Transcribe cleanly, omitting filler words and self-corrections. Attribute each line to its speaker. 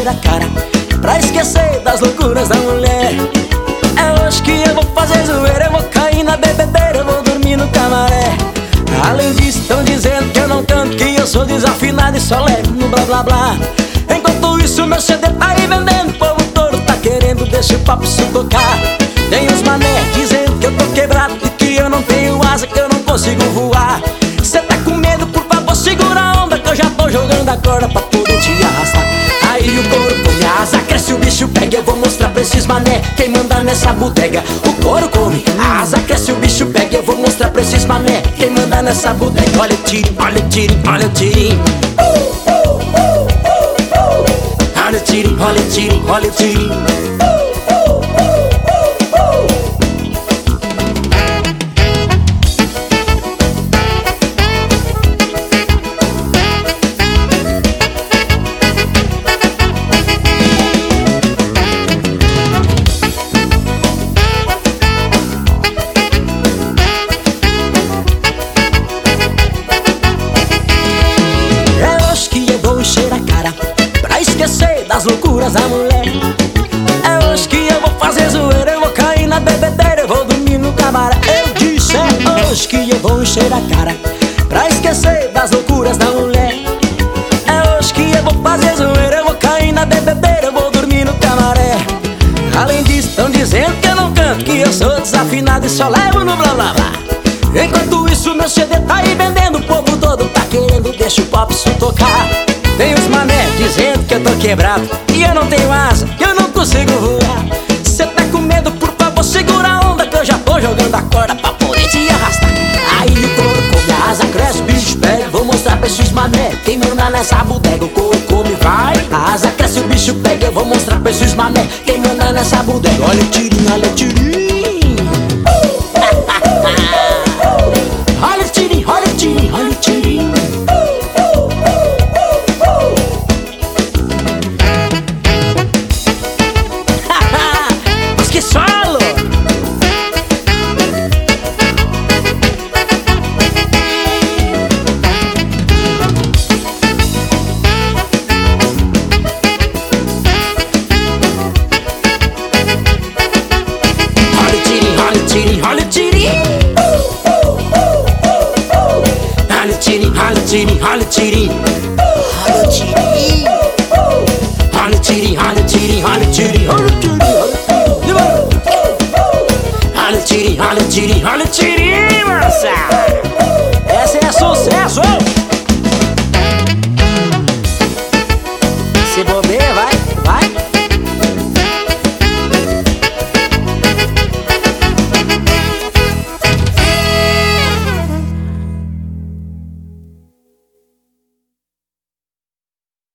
Speaker 1: encher a cara pra esquecer das loucuras da mulher. É hoje que eu vou fazer zoeira, eu vou cair na bebedeira, eu vou dormir no camaré. Além disso, tão dizendo que eu não canto, que eu sou desafinado e só levo no blá blá blá. Enquanto isso, meu CD tá aí vendendo, o povo todo tá querendo, deixa o papo se tocar. Tem uns mané dizendo que eu tô quebrado e que eu não tenho asa, que eu não consigo voar. Cê tá com medo, por favor, segura a onda, que eu já tô jogando a corda pra poder te arrastar. Aí o couro come, a asa cresce, o bicho pega. Eu vou mostrar pra esses mané quem manda nessa bodega. O couro come, a asa cresce, o bicho pega. Eu vou mostrar pra esses mané quem manda nessa bodega. Olha o tirinho, olha o tirinho, olha o tirinho. Olha o tirinho, olha o tirinho, olha o tirinho. Esquecer das loucuras da mulher. É hoje que eu vou fazer zoeira, eu vou cair na bebedeira, eu vou dormir no camaré. Eu disse, é hoje que eu vou encher a cara pra esquecer das loucuras da mulher. É hoje que eu vou fazer zoeira, eu vou cair na bebedeira, eu vou dormir no camaré. Além disso, tão dizendo que eu não canto, que eu sou desafinado e só levo no blá blá blá. Enquanto isso, meu CD tá aí vendendo, o povo todo tá querendo, deixa o pop se tocar. Tem os mané dizendo que eu tô quebrado e eu não tenho asa, que eu não consigo voar. Cê tá com medo, por favor, segura a onda, que eu já tô jogando a corda pra poder te arrastar. Aí o couro come, a asa cresce, o bicho pega. Vou mostrar pra esses mané quem manda nessa bodega. O couro come, vai, a asa cresce, o bicho pega. Eu vou mostrar pra esses mané quem manda nessa bodega. Olha o tirinho, olha o tirinho. Olha o tirinho, olha o tirinho, olha o tirinho. Que solo! Olha o tirinho, olha o tirinho, olha o tirinho. Olha o tirinho, olha o tirinho, olha o tirinho. Olha o tirinho. Olha o tirinho, olha o tirinho, olha o tirinho, olha o tirinho. Olha o tirinho, olha o tirinho, olha o tirinho, moça!